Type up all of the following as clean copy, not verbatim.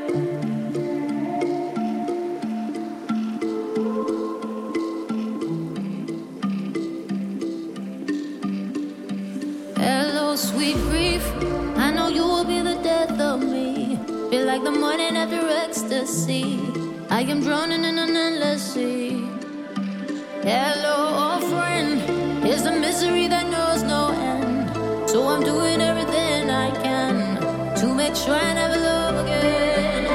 Hello, sweet grief. I know you will be the death of me. Feel like the morning after ecstasy. I am drowning in an endless sea. Hello, old friend. Here's the misery that knows no end. So I'm doing everything I can to make sure I never love again.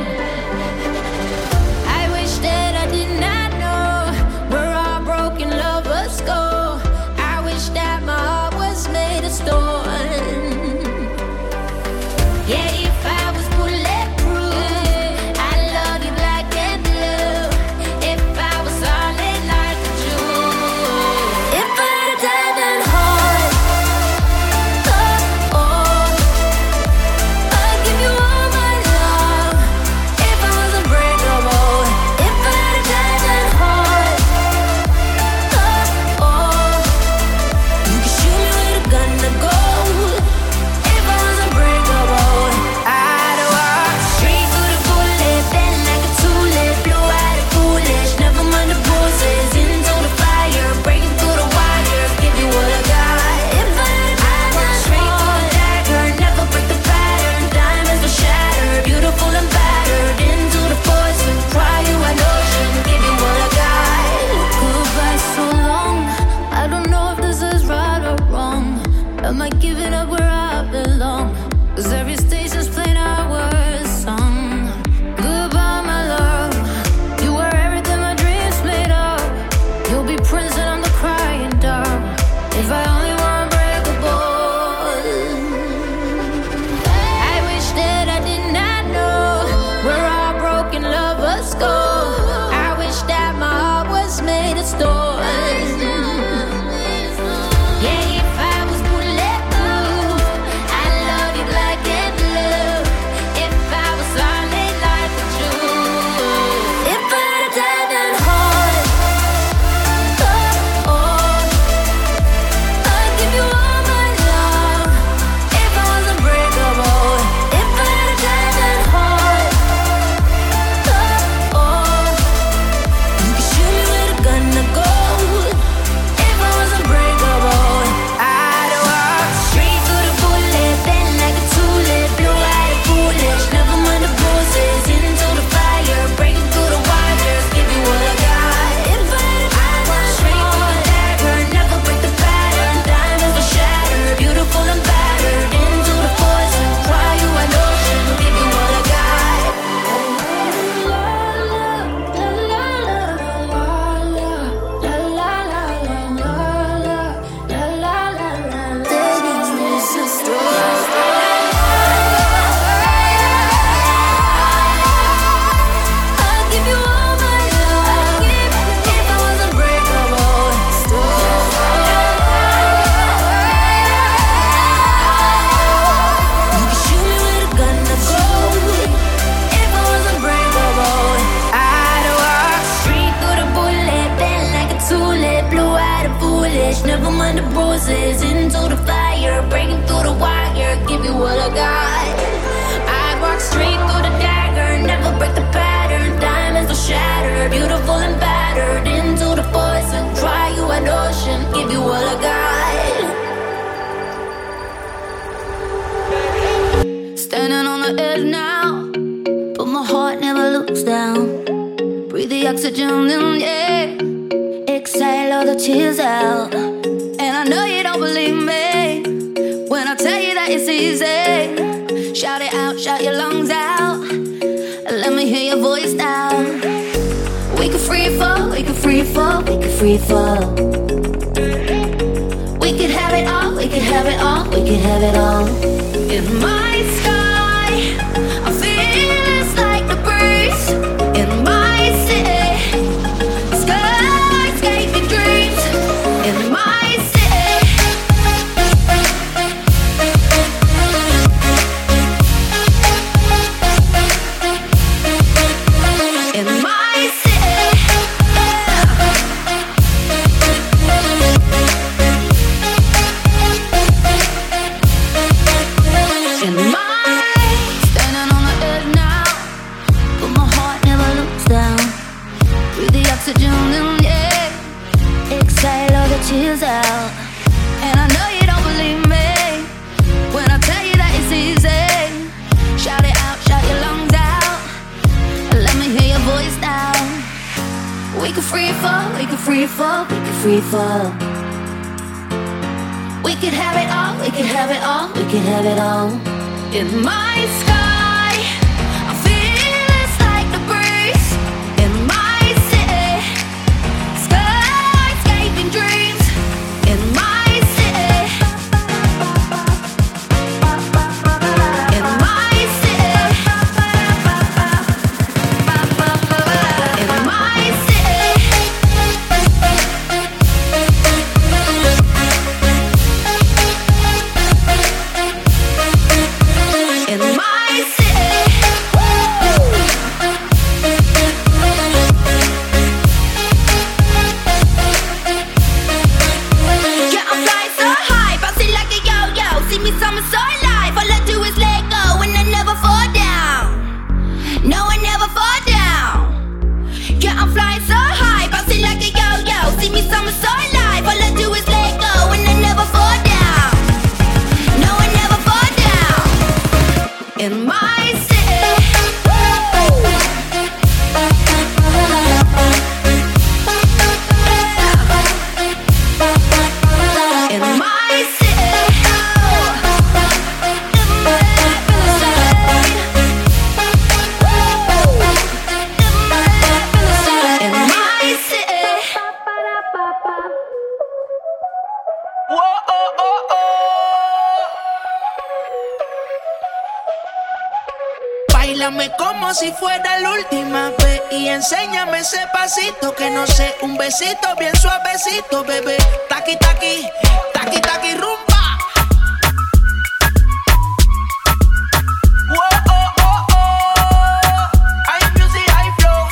I wish that I did not know where our broken lovers go. I wish that my heart was made of stone. Yeah, if I was bulletproof, I'd love you black and blue. If I was solid like a Jew, if I had a diamond heart, oh, oh, I'd give you all my love. If I was unbreakable, if I had a diamond heart, oh, oh, you could shoot me with a gun to go. If I was unbreakable, I'd walk straight through the bullet, bend like a tulip, blue-eyed and foolish, never mind the bruises, into the fire, breaking through the wires, give you what I got. If I had a diamond straight through the dagger, never break the pattern, diamonds will shatter, beautiful and battered, into the poison, cry you an ocean, give you what I got. Goodbye so long, I don't know if this is right or wrong. Am I giving up where I belong? 'Cause every station's playing our song. Goodbye, my love. You were everything my dreams made of. You'll be Prince and I'm the crying dove. If I only were unbreakable. I wish that I did not know where our broken lovers go. I wish that my heart was made of stone. Yeah, if I was bulletproof, I'd love you black and blue. If I was solid like a Jew, if I had a diamond heart, oh, oh, I'd give you all my love. If I was unbreakable, if I had a diamond heart, oh, oh, you could shoot me with a gun to go. If I was unbreakable, I'd walk straight through the bullet, bend like a tulip, blue-eyed and foolish, never mind the bruises, into the fire, breaking through the wires, give you what I got. If I had a diamond straight through the dagger, never break the pattern, diamonds will shatter, beautiful and battered, into the poison, cry you an ocean, give you what I got. I'll give you all my love. If I was unbreakable, you could shoot me with a gun to go. If I was unbreakable, I'd walk straight through the bullet, bend like a tulip, blue-eyed and foolish, never mind the bruises, into the fire, breaking through the wire, give you what I got. I'd walk straight through the dagger, never break the pattern, diamonds will shatter, beautiful and battered, into the poison, cry you an ocean, give you what I got. Standing on the edge now, but my heart never looks down. Breathe the oxygen in, yeah. Exhale all the tears out. And I know you don't believe me when I tell you that it's easy. Shout it out, shout your lungs out. Let me hear your voice now. We could free fall, we could free fall, we could free fall. We could have it all, we could have it all, we could have it all. In my sky, I feel it's like the breeze. In my city, skyscaping dreams. In my city, in my city, yeah. free fall, we can free fall. We could have it all, we could have it all, we could have it all. In my sky, I feel it's like the breeze. In my city, skyscaping dreams. In my city, in my city, in my city. In my city, yeah, I'm flying so high, bouncing like a yo-yo. See me summer so alive, all I do is let go and I never fall down. No, I never fall down. Yeah, I'm flying so high, bouncing like a yo-yo. See me summer so alive, all I do is let go and I never fall down. No, I never fall down. In my city, in my city, in my city. Whoa, oh, oh, oh. Báilame como si fuera la última vez y enséñame ese pasito que no sé, un besito bien suavecito, bebé. Taqui, taqui, taqui, taqui, rumba. Whoa, oh, oh, oh. High music, high flows.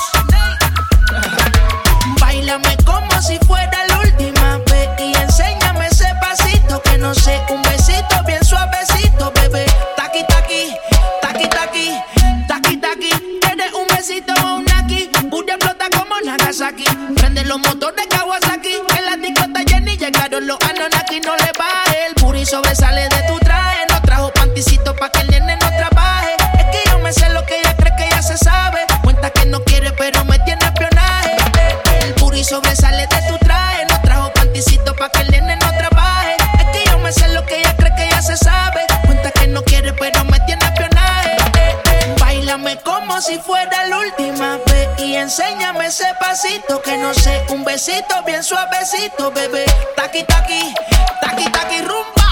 Báilame como si fuera la última vez y enséñame ese pasito que no sé, un besito bien suavecito, bebé. Taqui, taqui, taqui, taqui, taqui, taqui. ¿Quieres un besito o un aquí? Booty explota como Nagasaki. Prende los motores Kawasaki. En la discota Jenny llegaron los Anunnaki. No le baje, el booty sobresale de tu traje. No trajo panticito pa' que el nene no trabaje. Es que yo me sé lo que ella cree que ya se sabe. Cuenta que no quiere pero me tiene espionaje. El booty sobresale de tu traje. No trajo panticito pa' que el nene no trabaje. Es que yo me sé lo que ella cree que ya se sabe. Cuenta que no quiere pero me tiene espionaje. Báilame como si fuera la última vez y enséñame ese pasito que no sé, un besito bien suavecito, bebé. Taqui, taqui, taqui, taqui, rumba.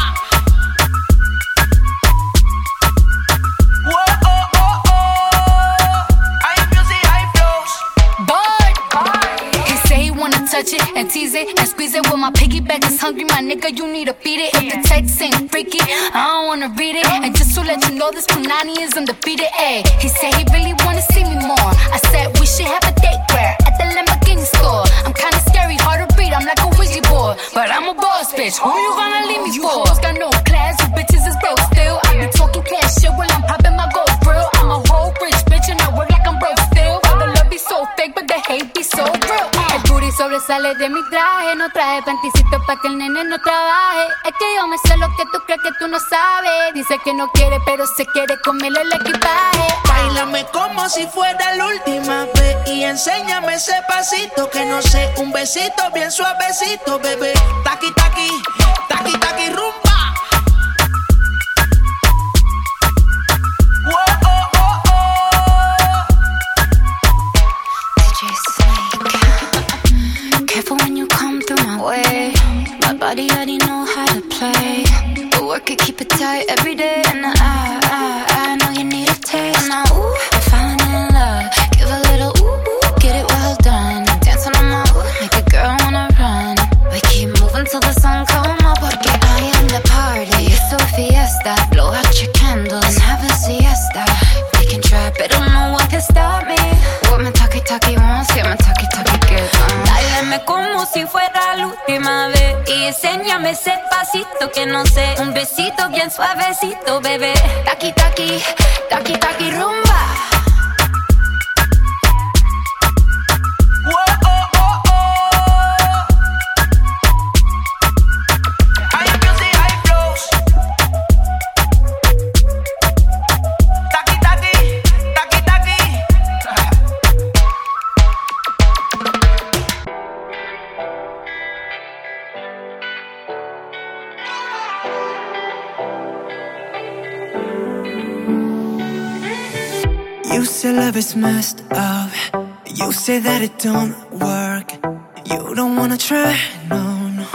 Whoa, oh, oh, oh. High music, high flows. Bored. He say he wanna touch it and tease it and squeeze it. When my piggyback is hungry, my nigga, you need to feed it. If the text ain't freaky, I don't wanna read it. And just to let you know, this Punani is undefeated. Ayy, he said he really wanna see me more. I said we should have a date where at the Lamborghini store. I'm kinda scary, hard to read, I'm like a Ouija board, but I'm a boss bitch. Who you gonna leave me for? Hoes got no class, you bitches is broke still. I be talking cash shit while I'm popping my gold grill. I'm a whole rich bitch and I work like I'm broke still. But the love be so fake, but the hate be so real. El booty sobresale de mi traje, no traje panticito pa' que el nene no trabaje. Es que yo me sé lo que tú crees que tú no sabes. Dice que no quiere, pero se quiere comerle el equipaje. Báilame como si fuera la última vez y enséñame ese pasito que no sé, un besito bien suavecito, bebé. Taqui, taqui, taqui, taqui, rumba. Whoa, oh, oh, oh. DJ Snake. Careful when you come through my way. My body already know how to play. But work it, keep it tight every day. And I know you need a taste. And now, ooh, I'm falling in love. Give a little ooh, ooh, get it well done. Dancing on my ooh, make a girl wanna run. We keep moving till the sun come up. Porque I am the party. It's so fiesta. Blow out your candles and have a siesta. We can try, but don't know what can stop me. What my talkie wants, yeah, my talkie get on. Dáleme como si fuera la última vez y enséñame ese pasito que no sé, un besito bien suavecito, bebé. Taqui, taqui, taqui, taqui, rumba. Whoa, oh, oh, oh. High music, high flows. Taqui, taqui, taqui, taqui. You say love is messed up. You say that it don't work. You don't wanna try, no, no.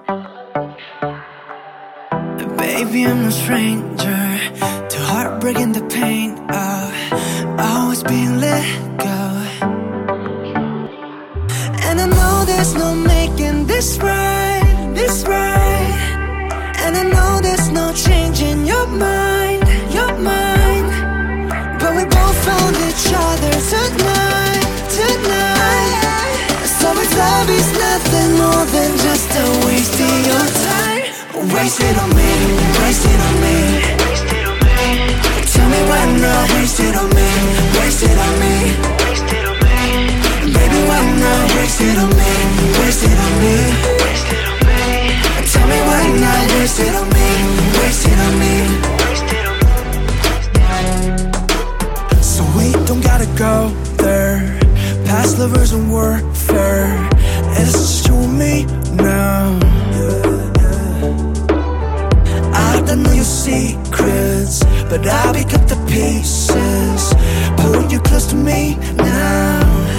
Baby, I'm no stranger to heartbreak and the pain of always being let go. And I know there's no making this right, this right. And I know there's no changing your mind, your mind. But we both found each other tonight, tonight. So if love is nothing more than just a waste of your time, waste it on me, waste it on me. Tell me why not, waste it on me, waste it on me. Baby, why not, waste it on me, waste it on me. Tell me why not, waste it on me, waste it on me. So we don't gotta go there. Past lovers and warfare. It's just you and me now. I don't know your secrets, but I'll pick up the pieces, pull you close to me now.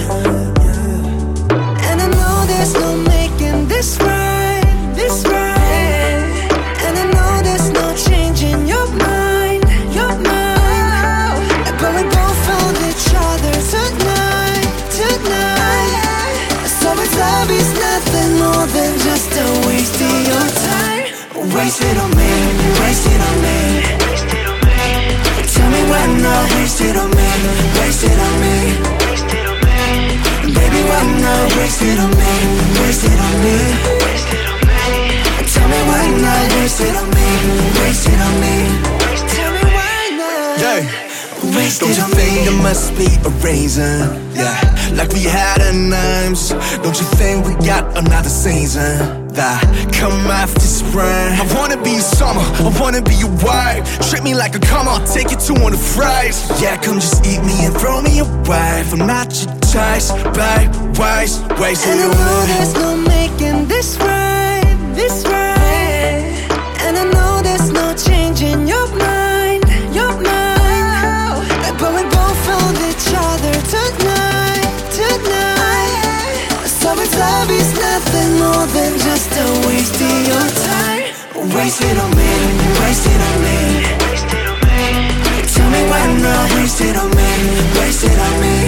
And I know there's no making this right, this right. And I know there's no changing your mind, your mind. But we both found each other tonight, tonight. So if love is nothing more than just a waste of your time, waste it on me, waste it on me. Tell me why not, waste it on me, waste it on me. Baby, why not, waste it on me, waste it on me. Tell me why not, waste it on me, waste it on me. Tell me why not. Yeah. Don't you think there must be a reason? Yeah, like we had a names. Don't you think we got another season that come after spring? I wanna be your summer, I wanna be your wife. Treat me like a come, I'll take you to one of the fries. Yeah, come just eat me and throw me away. I'm not your choice, babe, waste it And I on know me. there's no making this right, this right. And I know there's no changing your mind, your mind. But we both found each other tonight, tonight. So if love is nothing more than just a waste of your time, waste it on me, waste it on me. Tell me why not, waste it on me, waste it on me.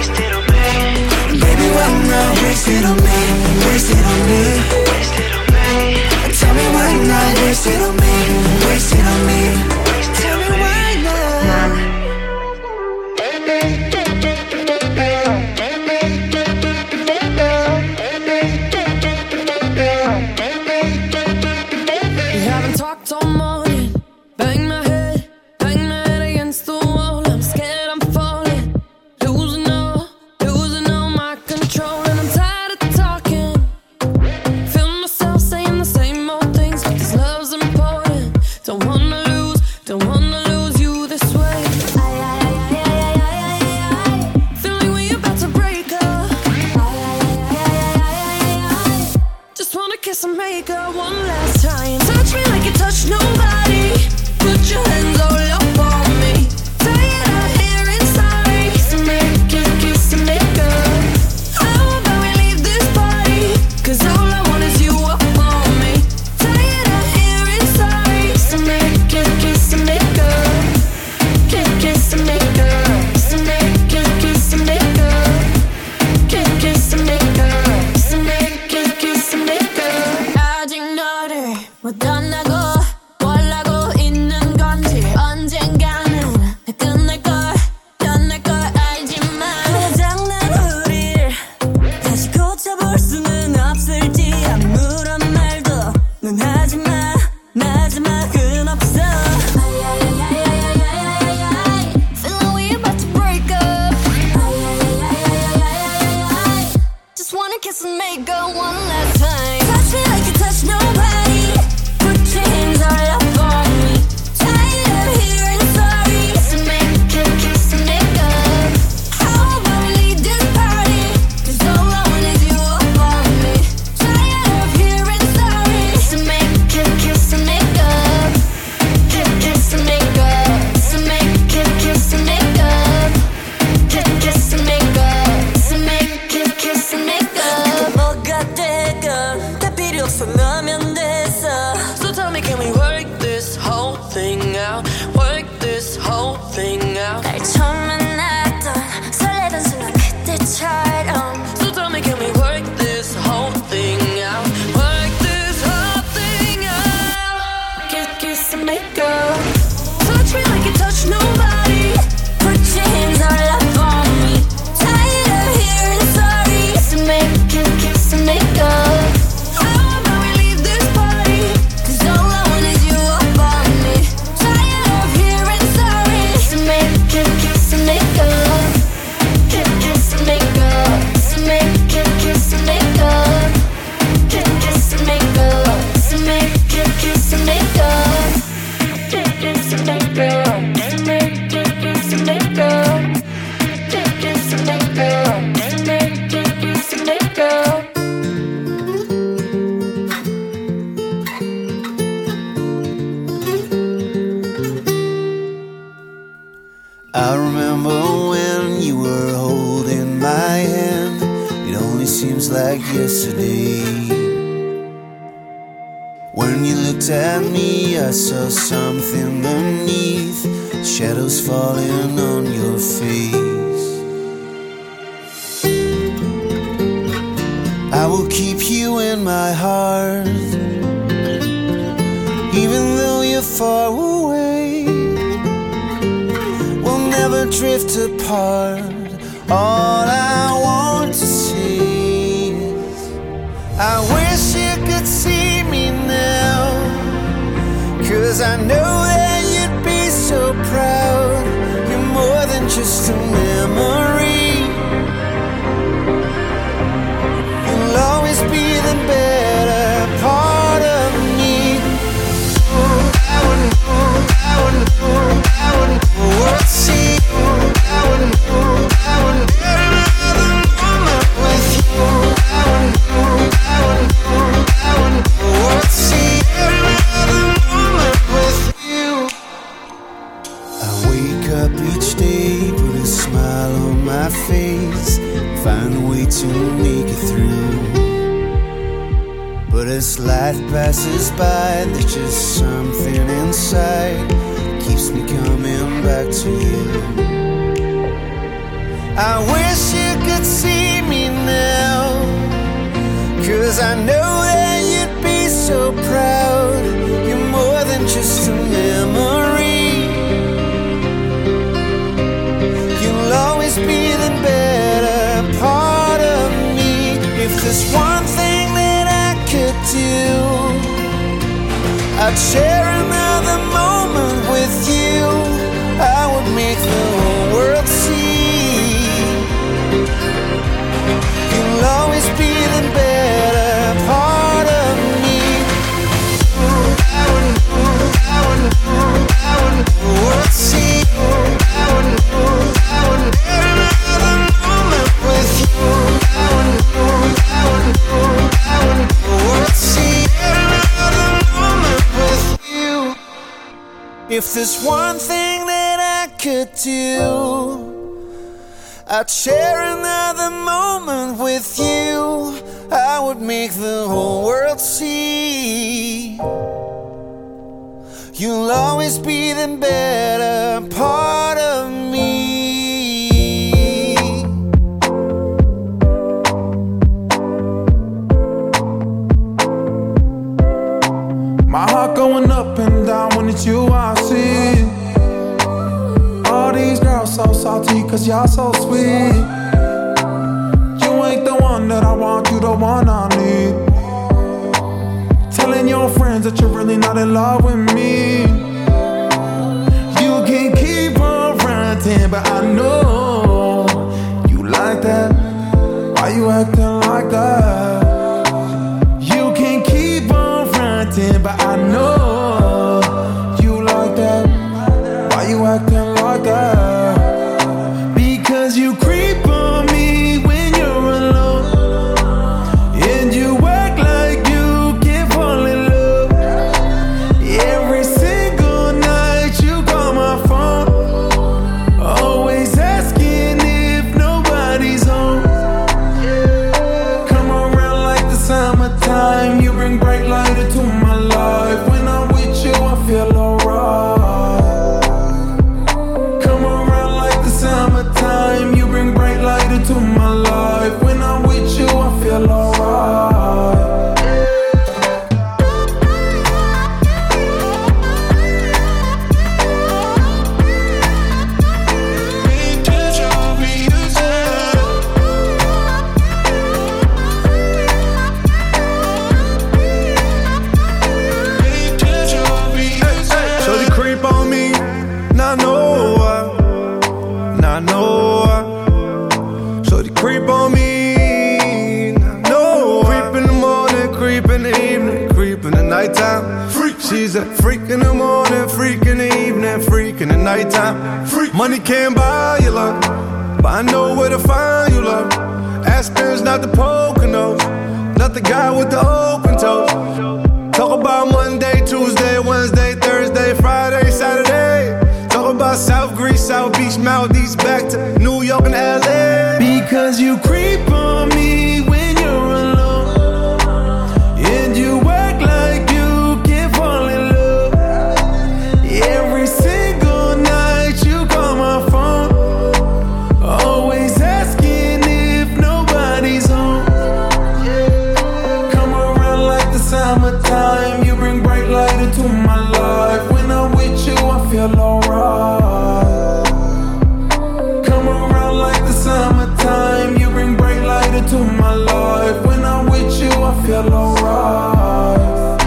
Baby, why not, waste it on me, waste it on me. Tell me why not, waste it on me, waste it on me. Tell me why not. We haven't talked thing out. 날 처음 만났던 설레던 순간 그때처럼. So tell me, can we work this whole thing out? Work this whole thing out. Kiss and make up. Touch me like you touch nobody. Put your hands all up on me. Tired of hearing sorry. Kiss and make up. How about we leave this party? 'Cause all I want is you up on me. Tired of hearing sorry. Kiss and make up. Kiss and make up. Kiss and make up. Kiss and make up. Kiss and make up. Kiss and make up. Kiss and make up. Kiss and make up. Kiss and make up. Kiss and make up. Kiss and make up. Kiss and make up. I remember when you were holding my hand. It only seems like yesterday. When you looked at me, I saw something beneath, shadows falling on your face. I will keep you in my heart, even though you're far away. We'll never drift apart. All I want to say is I wish you could see me now, 'cause I know that you'd be so proud. You're more than just a memory. You'll always be the better part of me. I wouldn't see you. I wouldn't get another moment with you. I wouldn't see another moment with you. I wake up each day, put a smile on my face, find a way to make it through. But as life passes by, there's just something inside keeps me coming back to you. I wish you could see me now, 'cause I know that you'd be so proud. You're more than just a memory. You'll always be the better part of me. If there's one thing that I could do, I'd share another moment with you. I would make the whole world see. You'll always be the better part of me. I wouldn't see. I wouldn't get another moment with you. I wouldn't see another moment with you. If there's one thing that I could do, I'd share another moment with you. I would make the whole world see. You'll always be the better part of me. My heart going up and down when it's you I see. All these girls so salty 'cause y'all so sweet. You ain't the one that I want, you the one I need. Telling your friends that you're really not in love with me. You can keep on ranting, but I know you like that. Why you acting like that? You can keep on ranting, but I know you like that. Why you acting like that? Because you creep on me when you're alone, and you act like you can't fall in love. Every single right time. Money can't buy your love, but I know where to find you, love. Aspen's not the Poconos, not the guy with the open toes. Talk about Monday, Tuesday, Wednesday, Thursday, Friday, Saturday. Talk about South Greece, South Beach, Maldives, back to New York and LA. Because you creep on me when you're alone, and you act like you can't fall in love. Every single night you call my phone, always asking if nobody's home. Come around like the summertime, you bring bright light into my life. When I'm with you, I feel alright. Come around like the summertime, you bring bright light into my life. When I'm with you, I feel alright.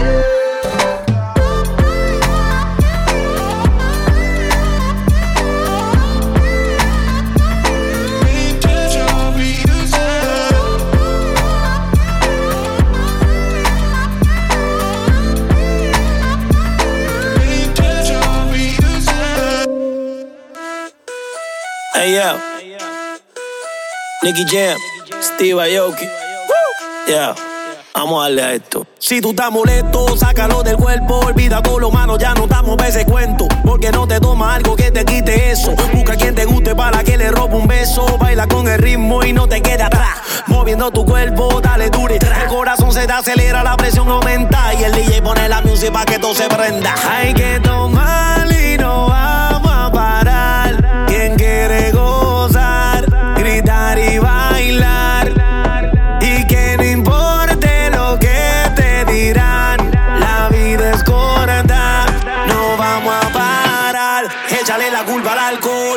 Hey, yeah. Nicky Jam, Steve Aoki. Yeah. Vamos a darle a esto. Si tú estás molesto, sácalo del cuerpo. Olvida todo lo malo, ya no estamos para ese cuento. Porque no te toma algo que te quite eso. Busca quien te guste para que le robe un beso. Baila con el ritmo y no te quede atrás. Moviendo tu cuerpo, dale dure. El corazón se te acelera, la presión aumenta. Y el DJ pone la música para que todo se prenda. Hay que tomar y no vamos a parar. Quien quiere gozar, gritar y bailar. Y que no importe lo que te dirán. La vida es corta, no vamos a parar. Échale la culpa al alcohol.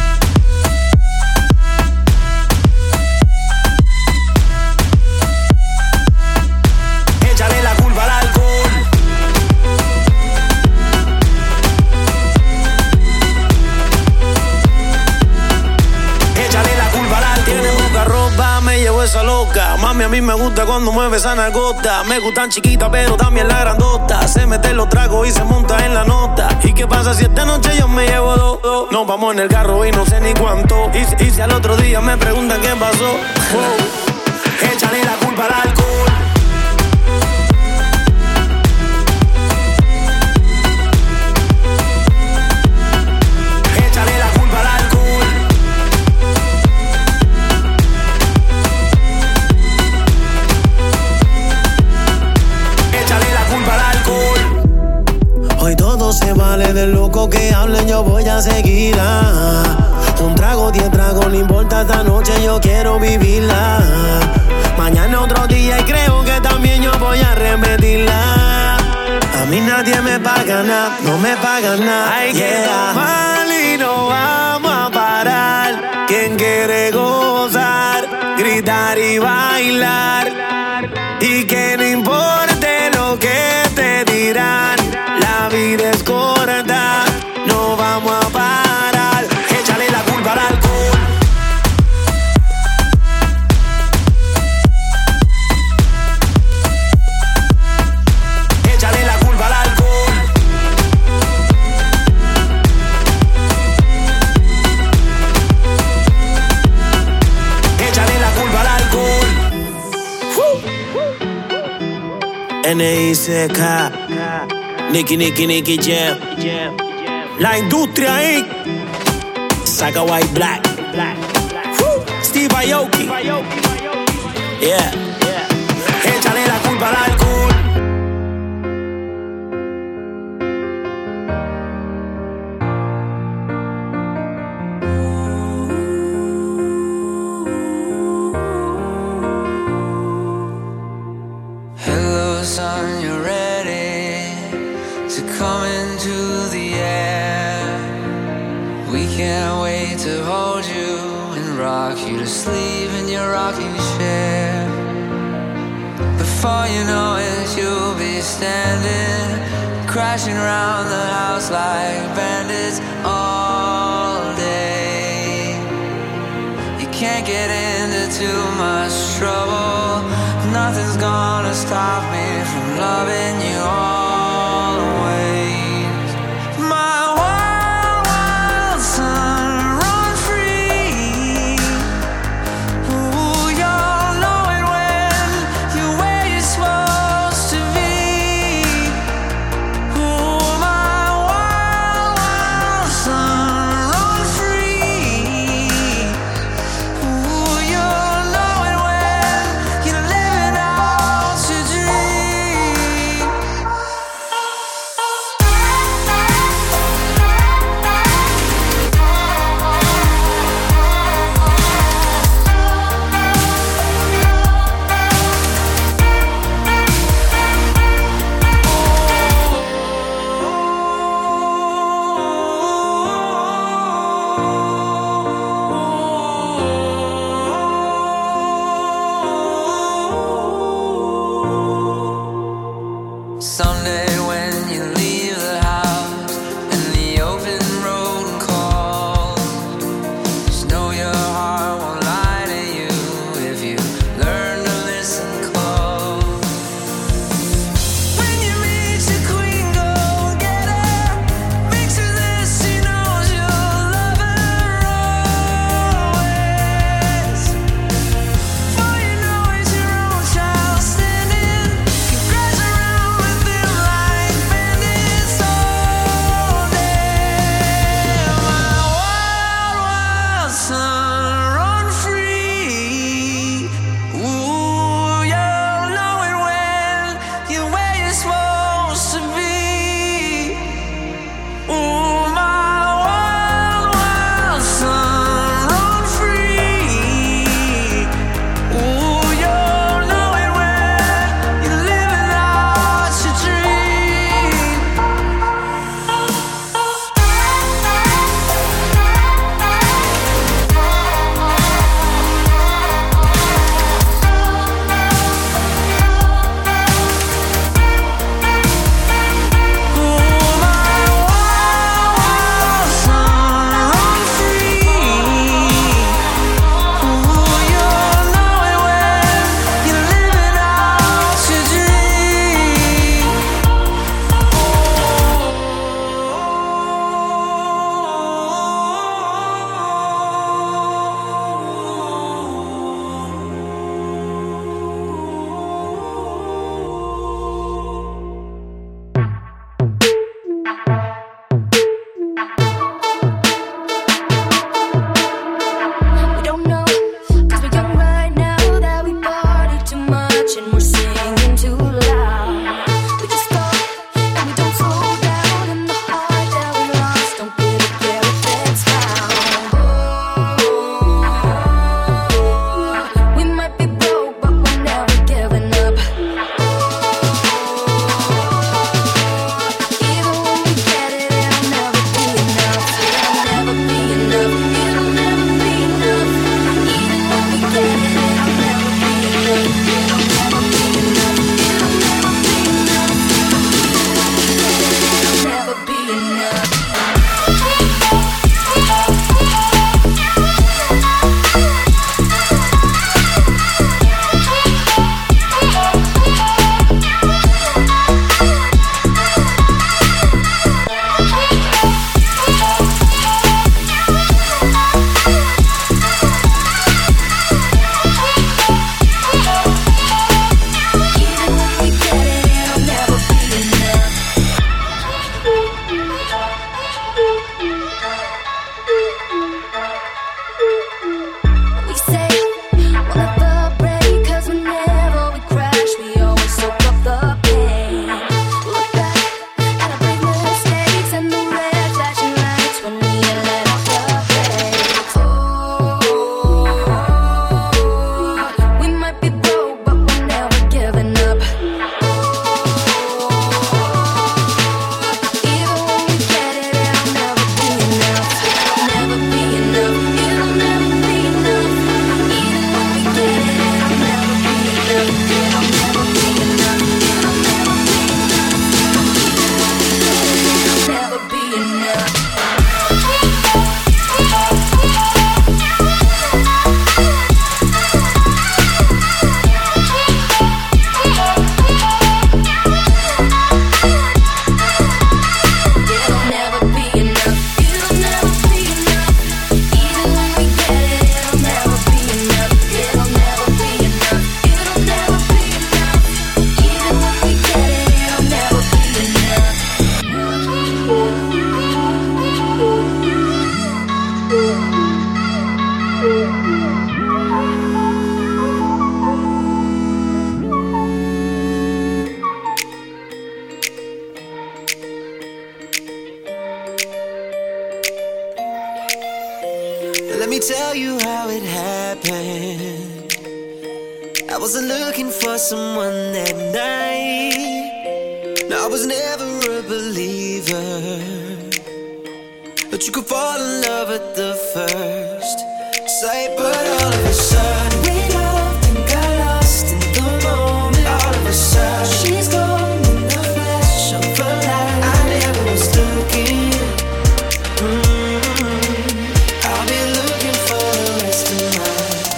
Échale la culpa al alcohol. Échale la culpa al alcohol. Tiene poca ropa, me llevo esa loca. Mami, a mí me gusta cuando mueve esa nalgota. Me gustan chiquitas, pero también la grandota. Se mete los tragos y se monta en la nota. ¿Y qué pasa si esta noche yo me llevo dos? Nos vamos en el carro y no sé ni cuánto. Y si al otro día me preguntan qué pasó, échale la culpa al alcohol. Échale la culpa al alcohol. Échale la culpa al alcohol. Hoy todo se vale, de loco que hablen yo voy a seguirla. Un trago, 10 tragos, no importa, esta noche yo quiero vivirla. Mañana otro día y creo que también yo voy a repetirla. A mí nadie me paga nada, no me pagan nada. Hay que tomar y no vamos a parar. Quien quiere gozar, gritar y bailar. Y que no importe lo que te dirán. La vida es corta, no vamos a parar. Échale la culpa al alcohol. Échale la culpa al alcohol. Échale la culpa al alcohol. N.I.C.K. Nicky Jam. La industria Inc. Saga White Black. Steve Aoki. Yeah. Échale la culpa al alcohol. Hello, son, you're ready to come into the air. We can't wait to hold you and rock you to sleep in your rocking chair. Before you know it, you'll be standing, crashing around the house like bandits all day. You can't get into too much trouble. Nothing's gonna stop me from loving you always. My world me tell you how it happened. I wasn't looking for someone that night. No, I was never a believer, but you could fall in love at the first sight. But all of a sudden we loved and got lost in the moment. All of a sudden she's gone in the flash of a light. I never was looking. I'll be looking for the rest of my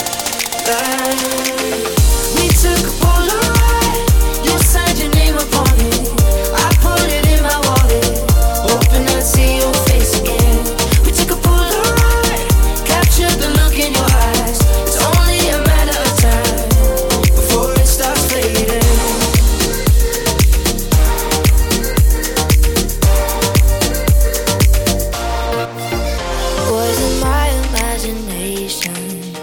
life. We took a Polaroid, you signed your name upon it. I put it in my wallet, hoping I'd see your face again. We took a Polaroid, captured the look in your eyes. It's only a matter of time before it starts fading. Was it my imagination?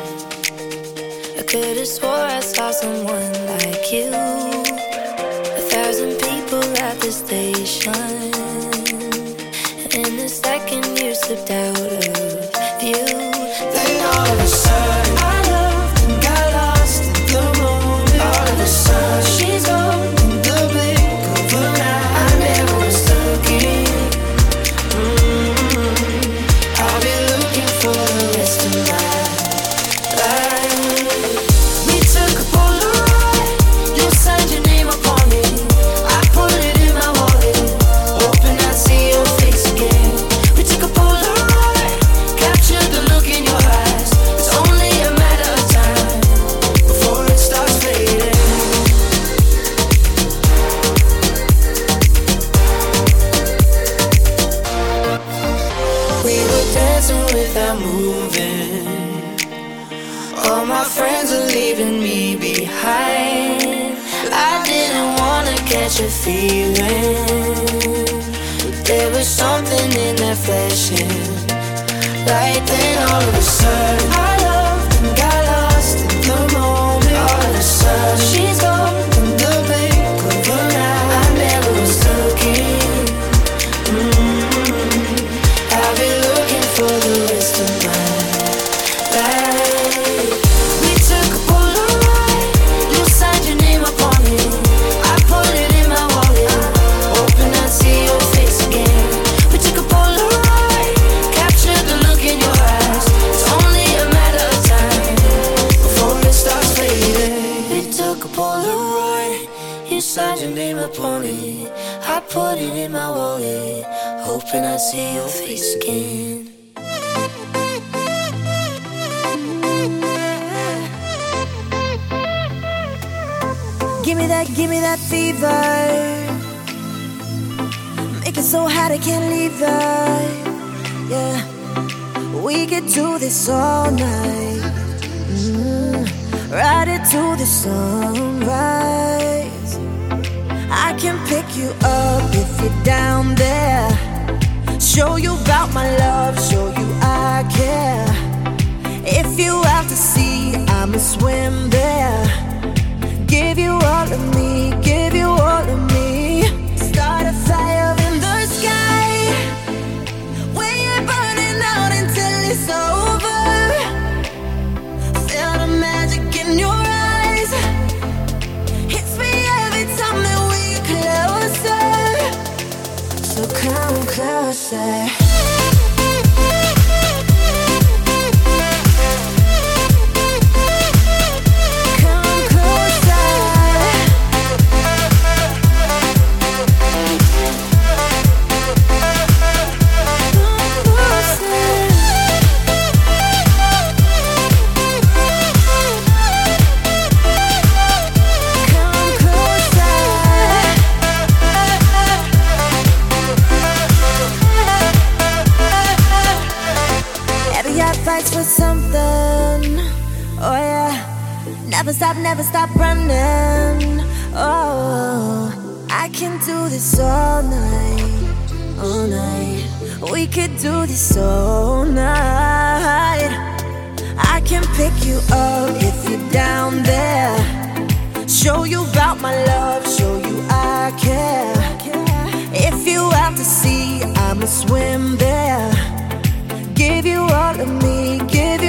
I could've swore I saw someone like you. 1,000 people at the station, and in a second you slipped out of view. Then all of a sudden I loved and got lost in the moment. All of a sudden she's gone in the blink of an eye. I never was looking. I'll be looking for the rest of my life. We took a Polaroid, you signed your name upon it. I put it in my wallet, hoping I'd see your face again. We took a Polaroid, captured the look in your eyes. It's only a matter of time before it starts fading. We were dancing without moving. All my friends are leaving me behind. I didn't wanna catch a feeling, but there was something in that flashing light. Then all of a sudden I loved and got lost in the moment. All of a sudden she's gone in the blink of an eye. I never was looking. I'll be looking for the rest of my life. We took a Polaroid, you signed your name upon it. I put it in my wallet, hoping I'd see your face again. We took a Polaroid, captured the look in your eyes. It's only a matter of time before it starts fading. We took a Polaroid, you signed your name upon it. I put it in my wallet, hoping I'd see your face again. Give me that fever. Make it so hot I can't leave her. Yeah, we could do this all night. Ride it to the sunrise. I can pick you up if you're down there. Show you about my love, show you I care. If you out to sea, I'ma swim there. Give you all of me, give you all of me. Start a fire in the sky. We ain't burning out until it's over. Feel the magic in your eyes. Hits me every time that we get closer. So come closer. Fights for something, oh yeah. Never stop running. Oh, I can do this all night, all night. We could do this all night. I can pick you up if you're down there. Show you about my love, show you I care. If you out to sea, I'ma swim there. Give you all of me, give you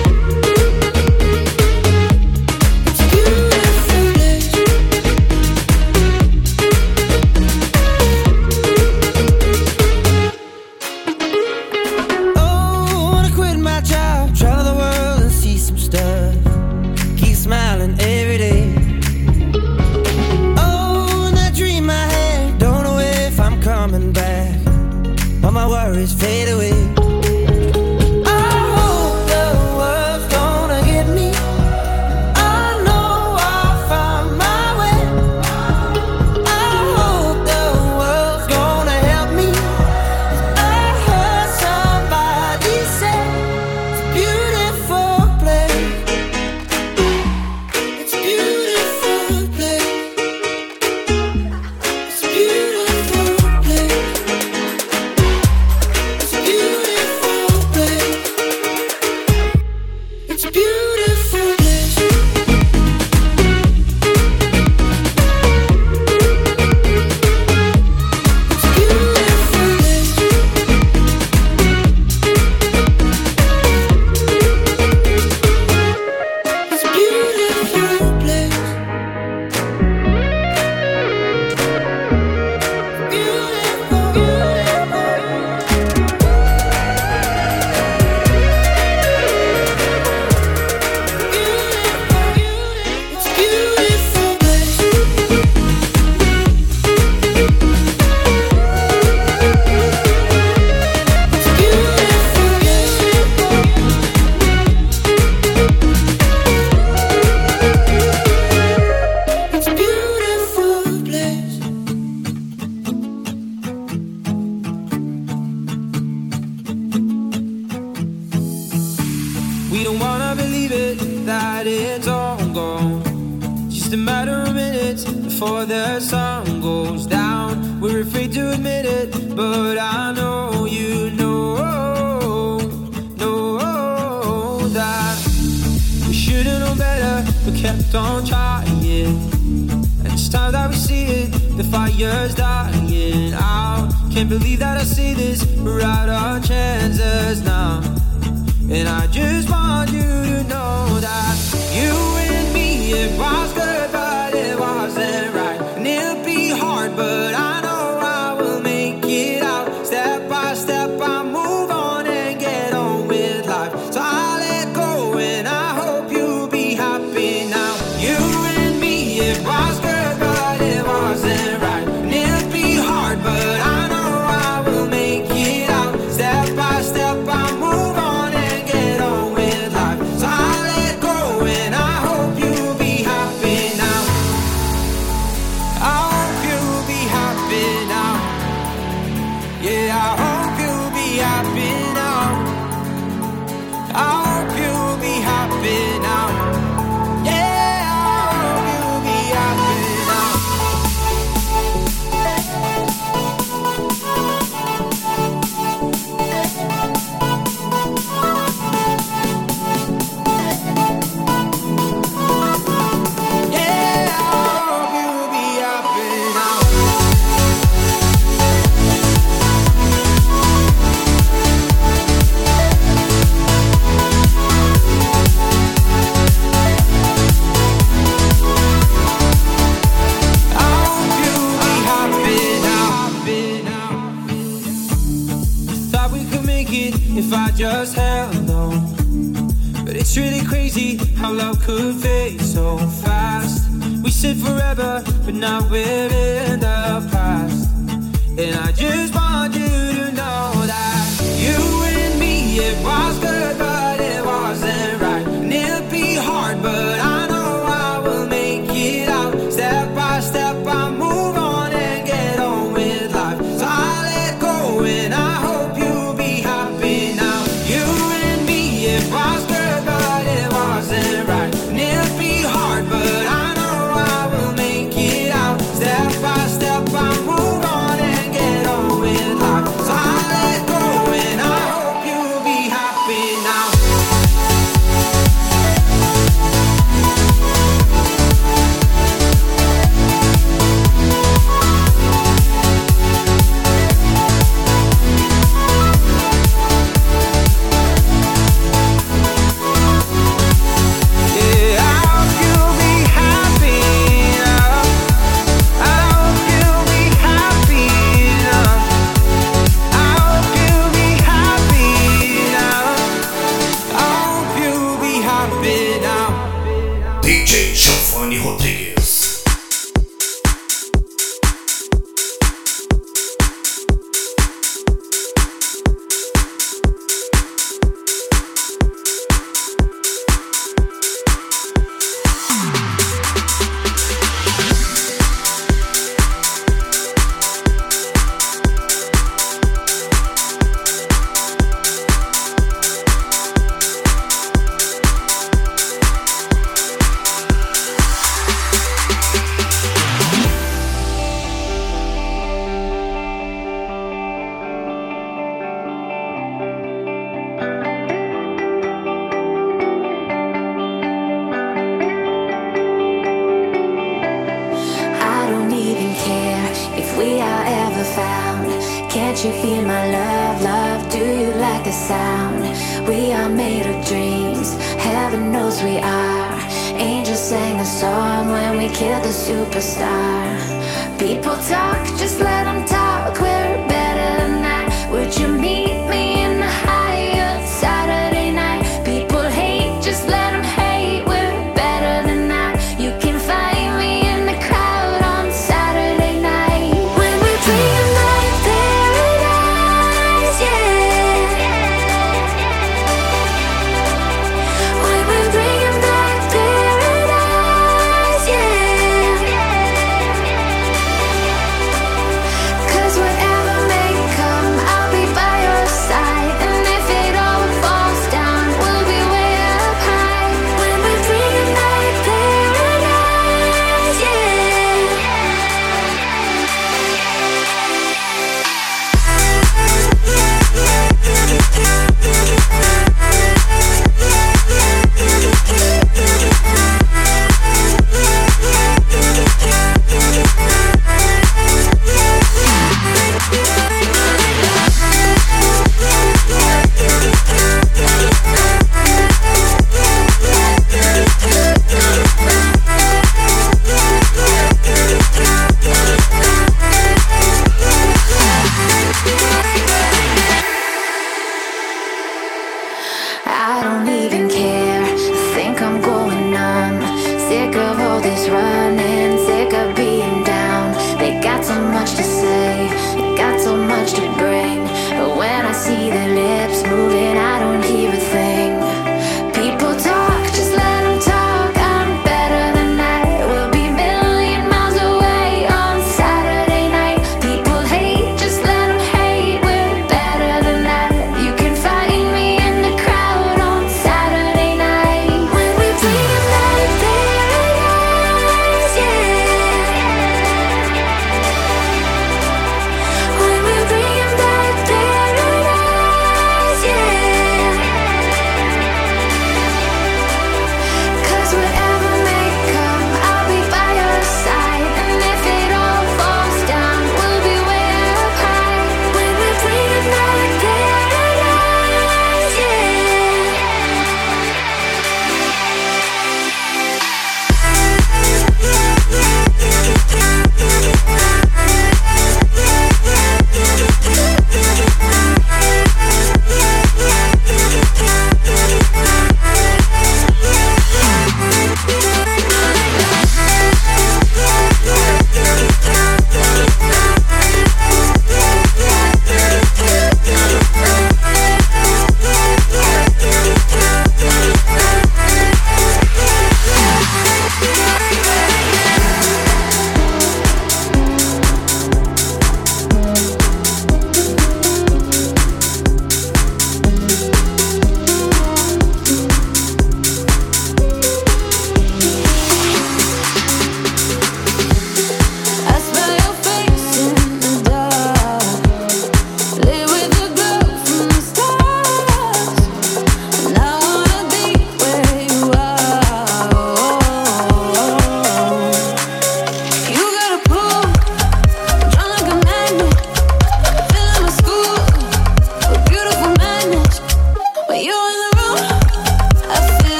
before the sun goes down. We're afraid to admit it, but I know you know that we should've known better, but kept on trying. And it's time that we see it, the fire's dying out. Can't believe that I see this, we're out of chances now. And I just want you to know that you and me, it was good, but it wasn't right. And it'll be hard, but I know I will make it out. Step by step, I move on and get on with life. So I let go and I hope you'll be happy now. You and me, it was good, but it wasn't right. And it'll be hard, but I know I will make it out. Step by step, I move on and get on with life. So I let go just held on. But it's really crazy how love could fade so fast. We said forever, but now we're in the past. And I just want you to know that you and me, it was good, but it wasn't right. And it'll be hard, but I know I will make it out. Step by step, I move on and get on with life. So I let go and I hope you'll be happy now. You and me, it was good, but it wasn't right. And it'll be hard, but I know I will make it out. Step by step, I move on and get on with life. So I let go and I hope you'll be happy now. Yeah, I hope you'll be happy now. I hope you'll be happy now. I hope you'll be happy now. I hope you'll be happy now. DJ Giovanni Rodriguez. I don't even care if we are ever found. Can't you feel my love, love? Do you like the sound? We are made of dreams, heaven knows we are. Angels sang a song when we killed the superstar. People talk, just let them talk, we're better than that. Would you meet me in the Hyatt Saturday night? People hate, just let them hate, we're better than that. You can find me in the crowd on Saturday night. When we dream like paradise, yeah. When we dream like paradise, yeah. 'Cause whatever may come, I'll be by your side. And if it all falls down, we'll be way up high. When we dream like paradise, yeah. I don't even care, think I'm going numb. Sick of all this running, sick of being down. They got so much to say, they got so much to bring. But when I see their lips moving, I don't hear a thing. People talk, just let them talk, I'm better than that. We'll be a million miles away on Saturday night. People hate, just let them hate, we're better than that. You can find me in the crowd on Saturday night. When we dream like paradise,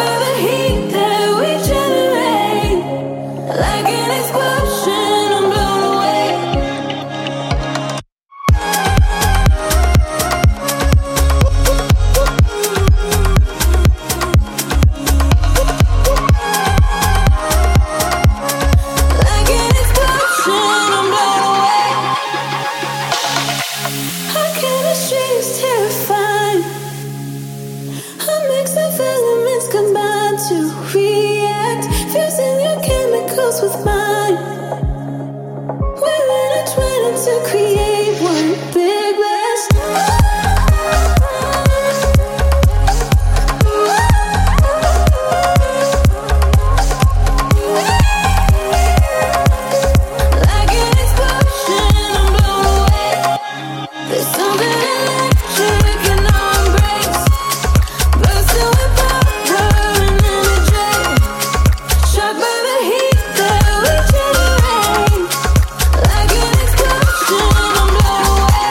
by the heat that we generate. Like an explosion, I'm blown away. Like an explosion, I'm blown away. Our chemistry is terrifying. A mix of elements combine to react, fusing your chemicals with mine. We're intertwining to create one big blast. Like an explosion, I'm blown away. There's something electric in our embrace. Bursting with power and energy. Shocked by the heat that we generate. Like an explosion, I'm blown away.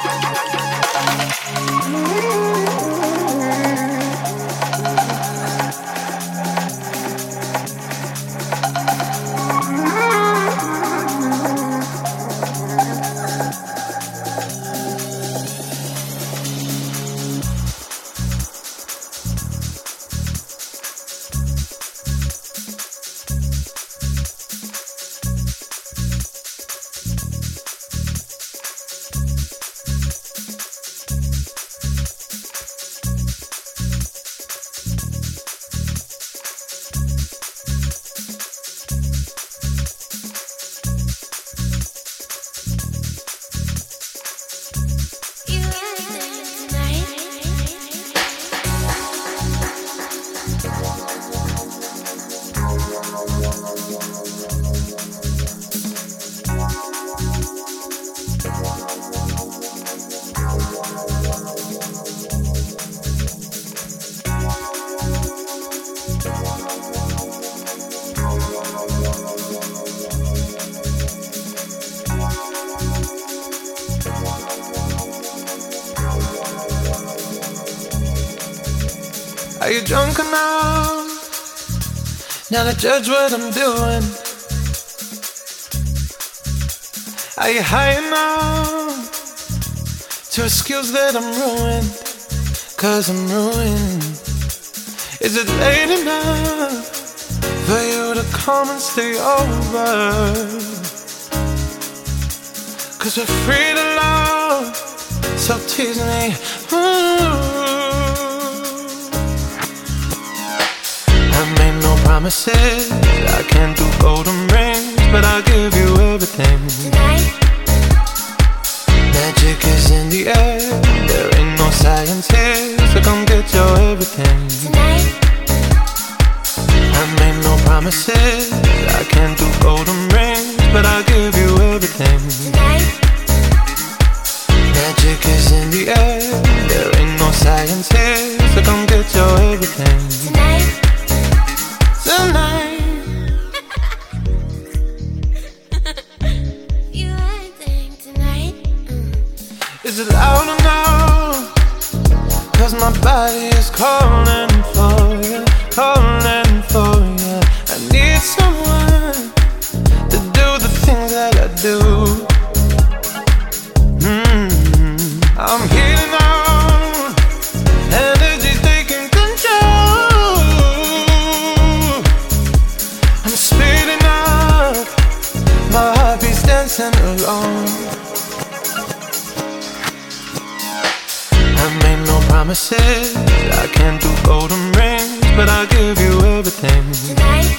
Are you drunk enough now to judge what I'm doing? Are you high enough to excuse that I'm ruined? 'Cause I'm ruined. Is it late enough for you to come and stay over? 'Cause we're free to love, so tease me. I made no promises, I can't do golden rings, but I'll give you everything. Tonight, Magic is in the air, there ain't no science here, so come get your everything. tonight, I made no promises, I can't do golden rings, but I'll give you everything. tonight, Magic is in the air, there ain't no science here, so come get your everything. tonight. Tonight, You acting tonight. is it loud enough? 'Cause my body is calling for you, calling for you. I need someone to do the things that I do. I'm heating on, energy's taking control. I'm speeding up, my heartbeat's dancing along. I made no promises, I can't do golden rings, but I'll give you everything. Tonight,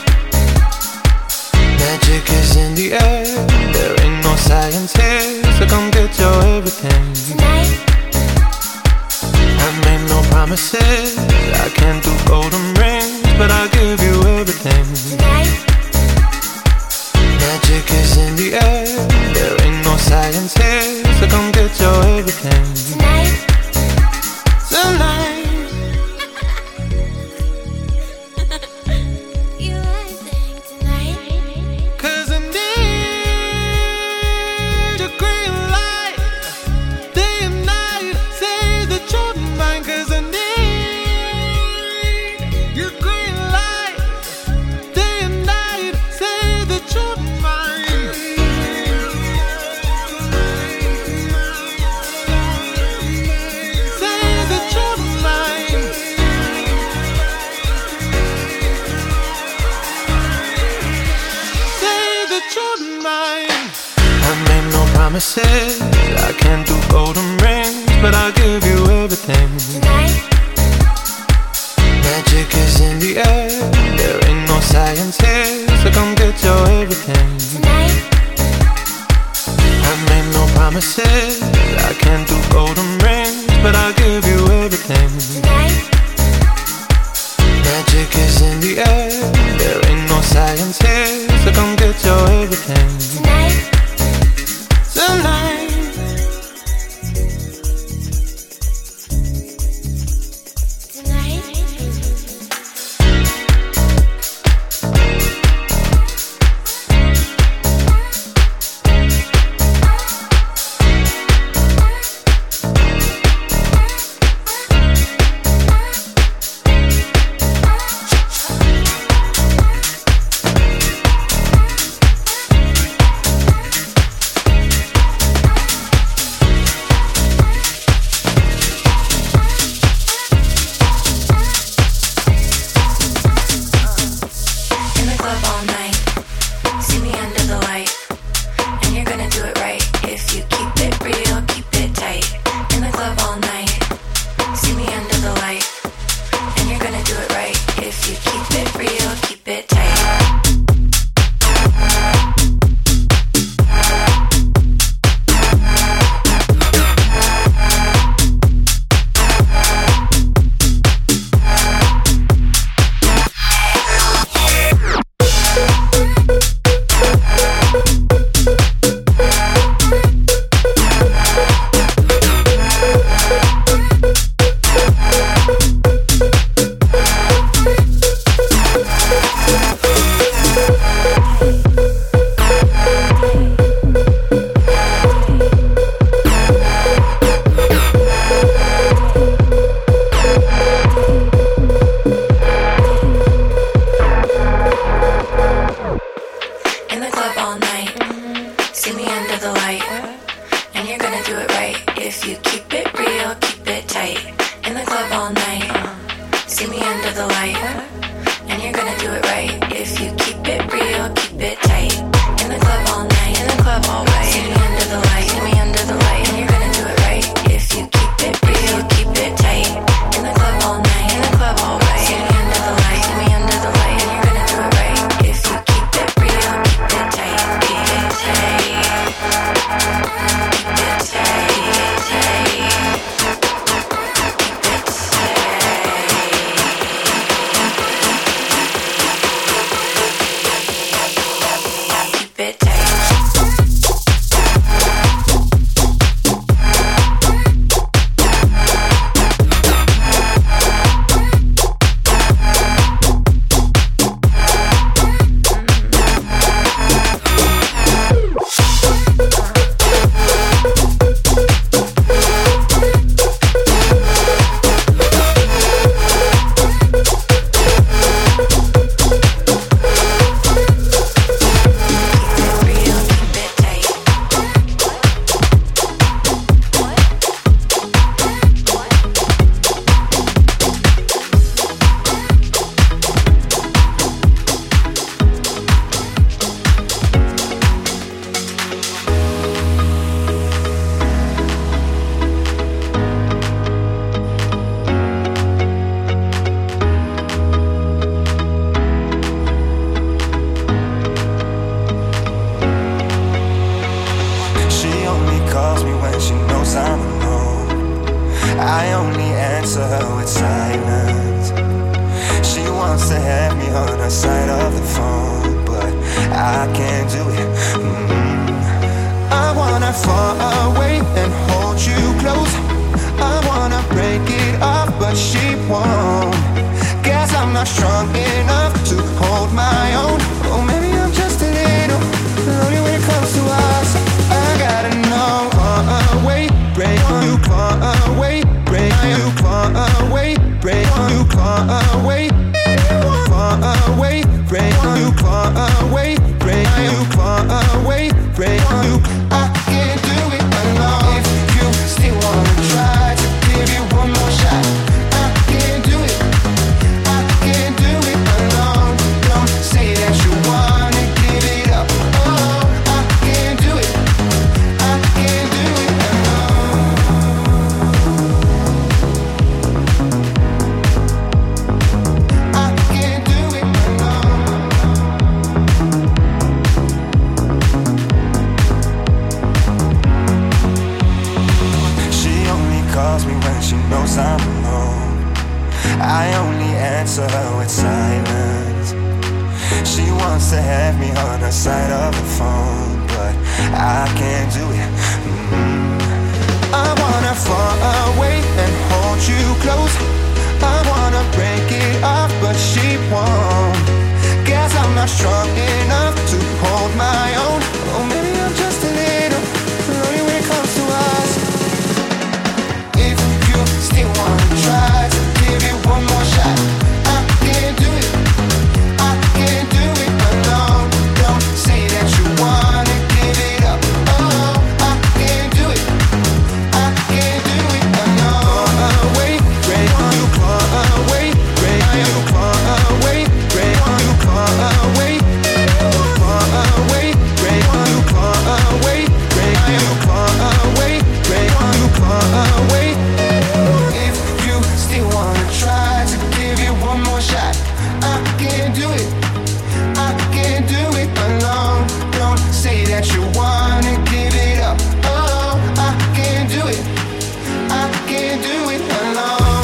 Magic is in the air, there ain't no science here, so come get your everything. tonight, I made no promises, I can't do golden rings, but I'll give you everything. tonight, Magic is in the air, there ain't no science here, so come get your everything. tonight. Tonight, You acting tonight. 'cause I need your green light, day and night, say that you're mine, 'cause I need promises. I can't do golden rings, but I'll give you everything. Tonight, Magic is in the air. There ain't no science here, so come get your everything. tonight, I made no promises. I can't do golden rings, but I'll give you everything. tonight, Magic is in the air. There ain't no science here, so come get your everything. tonight. Tonight. Give you one more shot. I can't do it. silence. She wants to have me on her side of the phone, but I can't do it. I wanna far away and hold you close. I wanna break it off, but she won't. Guess I'm not strong enough to hold my own. Oh, maybe I'm just a little lonely when it comes to us. If you still wanna try to give it one more shot, I can't do it. I can't do it alone. Don't say that you wanna give it up. Oh, I can't do it. I can't do it alone. Away, break on you, claw away, break on you, claw away, break on you, claw away, claw away, break on you, claw away, break on you, claw away, break on you, claw away. If you still wanna try to give you one more shot, I can't do it. I can't do it alone. Don't say that you wanna give it up. Oh, I can't do it. I can't do it alone.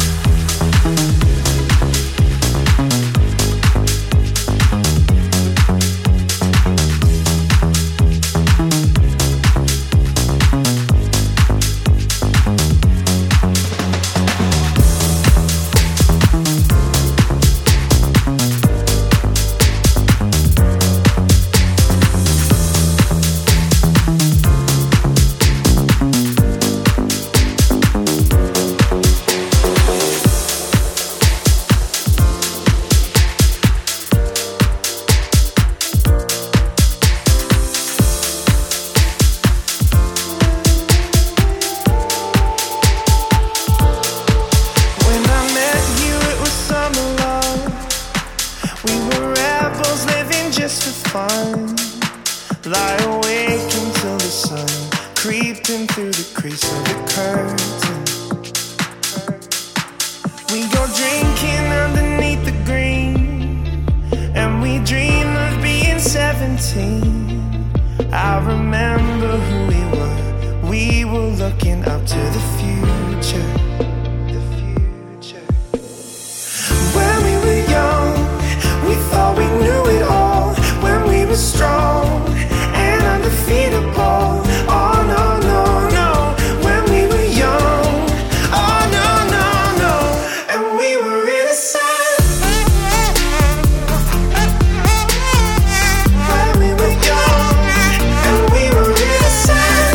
When I met you, it was summer love. We were rebels living just for fun. Lie awake until the sun creeping through the crease of the curtain. We go drinking underneath the green, and we dream of being 17. I remember who we were. We were looking up to the future. When we were young, we thought we knew it all. When we were strong and undefeatable. Oh no, no, no. When we were young. Oh no, no, no. And we were innocent. When we were young and we were innocent.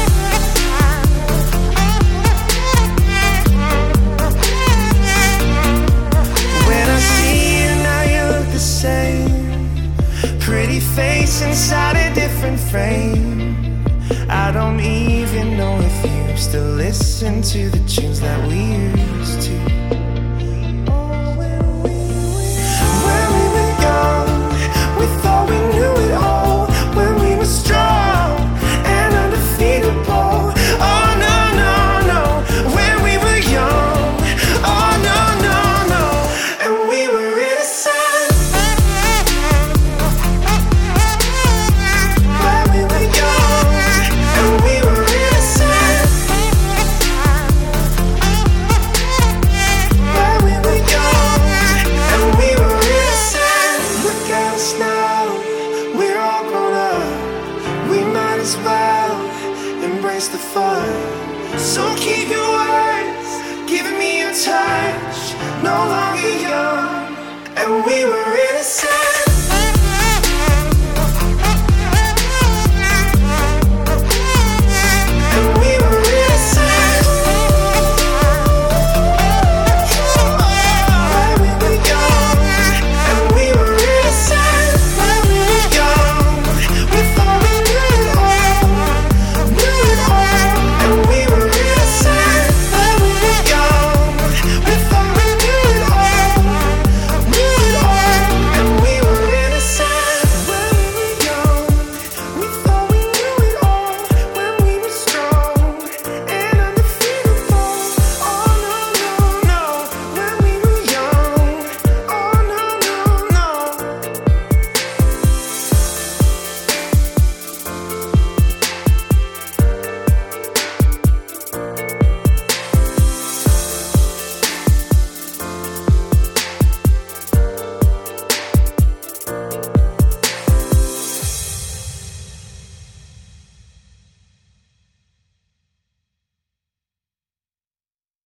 When I see you now, you look the same. Pretty face inside a different frame. I don't even know if you still listen to the tunes that we used to. When we were young, we thought we knew it all. When we were strong and undefeatable. Oh no, no, no. When we were young. Oh no, no, no. And we were innocent. When we were young and we were innocent. When we were young and we were innocent. Look at us now, we're all grown up. We might as well embrace the fun. So keep your words, giving me your touch. No longer young, and we were